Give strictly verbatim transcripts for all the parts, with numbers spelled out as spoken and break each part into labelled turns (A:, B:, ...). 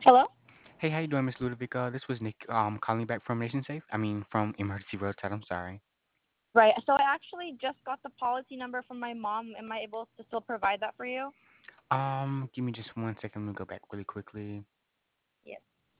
A: Hello?
B: Hey, how you doing, Miss Ludovica? This was Nick um calling back from Nation Safe. I mean, from Emergency Roadside. I'm sorry.
A: Right. So I actually just got the policy number from my mom. Am I able to still provide that for you?
B: Um, give me just one second. Let me go back really quickly.
A: Yes.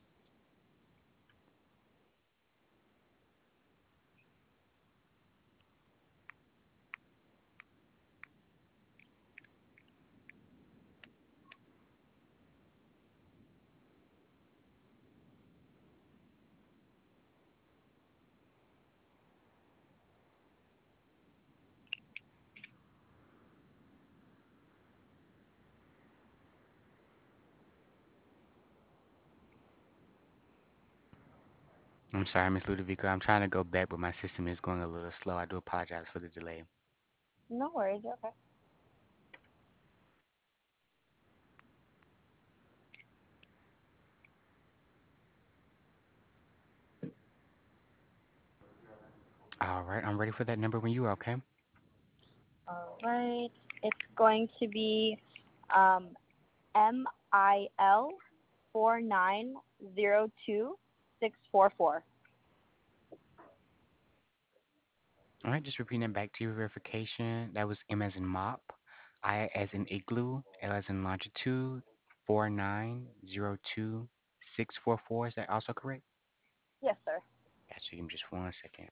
B: I'm sorry, Miss Ludovica. I'm trying to go back, but my system is going a little slow. I do apologize for the delay.
A: No worries. You're okay.
B: All right, I'm ready for that number when you are, okay?
A: All right. It's going to be um, M I L four nine zero two six four four.
B: All right, just repeating it back to your verification. That was M as in mop, I as in igloo, L as in longitude, four nine zero two six four four. Is that also correct?
A: Yes, sir.
B: Gotcha. Give me just one second.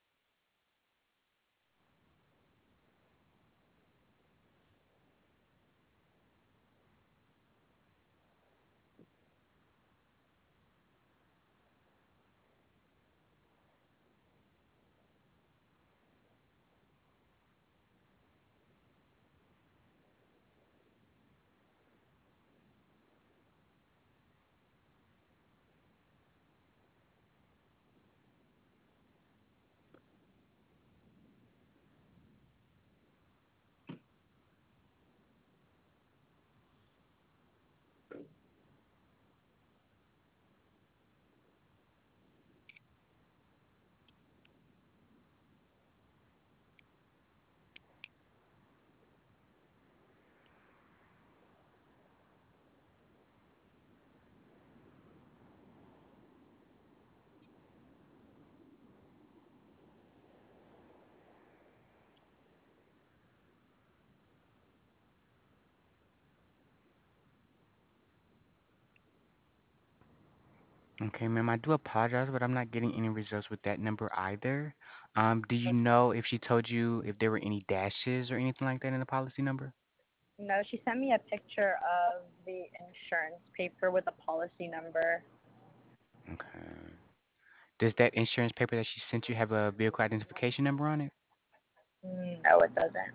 B: Okay, ma'am, I do apologize, but I'm not getting any results with that number either. Um, do you know if she told you if there were any dashes or anything like that in the policy number?
A: No, she sent me a picture of the insurance paper with the policy number.
B: Okay. Does that insurance paper that she sent you have a vehicle identification number on it?
A: No, it doesn't.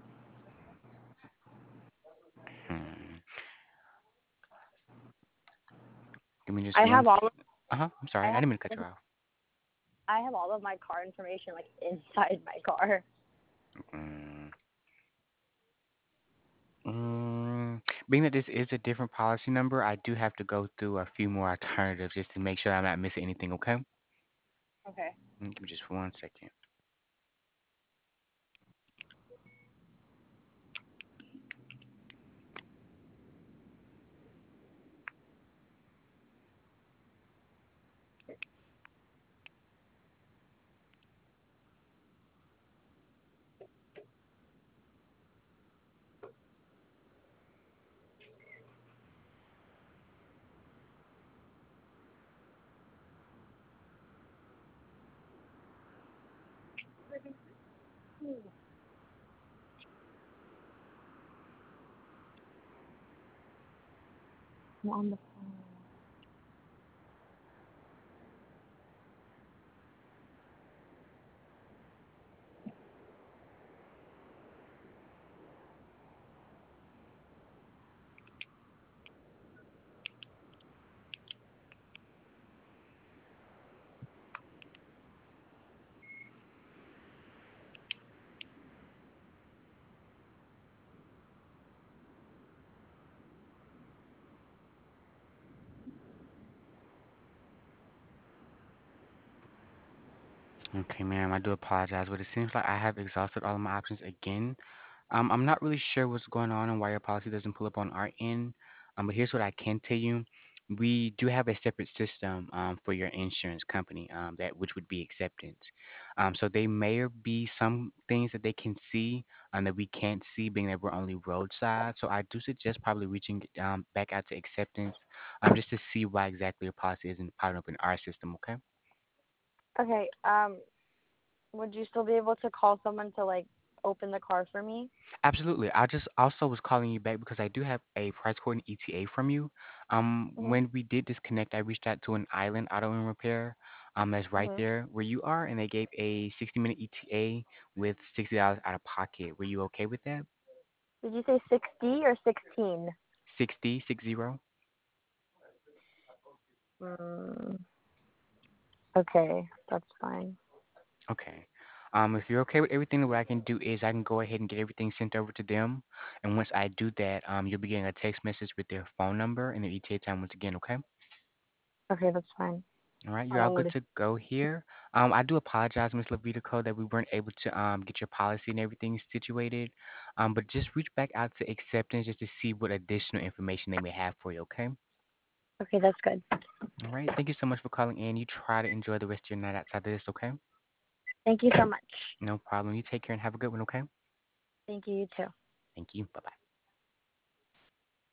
B: Hmm. Give me just
A: I
B: one.
A: have all. Of,
B: Uh-huh. I'm
A: I
B: sorry. I
A: have.
B: didn't mean to cut you off.
A: I have all of my car information like inside my car.
B: Mm. Mm. Being that this is a different policy number, I do have to go through a few more alternatives just to make sure I'm not missing anything, okay?
A: Okay.
B: Mm, Give me just one second.
A: I'm on the
B: Okay, ma'am, I do apologize, but it seems like I have exhausted all of my options again. Um, I'm not really sure what's going on and why your policy doesn't pull up on our end. Um, but here's what I can tell you. We do have a separate system um, for your insurance company um, that which would be acceptance. Um, so they may be some things that they can see um, that we can't see, being that we're only roadside. So I do suggest probably reaching um, back out to acceptance um, just to see why exactly your policy isn't powered up in our system. Okay.
A: Okay. Um, would you still be able to call someone to like open the car for me?
B: Absolutely. I just also was calling you back because I do have a price quote and E T A from you. Um,
A: Mhm.
B: when we did disconnect, I reached out to an Island Auto and Repair, um, that's right
A: Mhm.
B: there where you are, and they gave a sixty minute E T A with sixty dollars out of pocket. Were you okay with that?
A: Did you say sixty or sixteen?
B: Sixty, six zero.
A: Mm, okay, that's fine.
B: Okay. Um, if you're okay with everything, what I can do is I can go ahead and get everything sent over to them, and once I do that, um, you'll be getting a text message with their phone number and their E T A time once again. Okay.
A: Okay, that's fine.
B: All right, you're
A: I
B: all good
A: would.
B: to go here. Um, I do apologize, Miss Levitico, that we weren't able to um get your policy and everything situated. Um, but just reach back out to acceptance just to see what additional information they may have for you, okay?
A: Okay, that's good.
B: All right, thank you so much for calling in. You try to enjoy the rest of your night outside of this, okay?
A: Thank you so much.
B: No problem. You take care and have a good one, okay?
A: Thank you, you too.
B: Thank you. Bye-bye.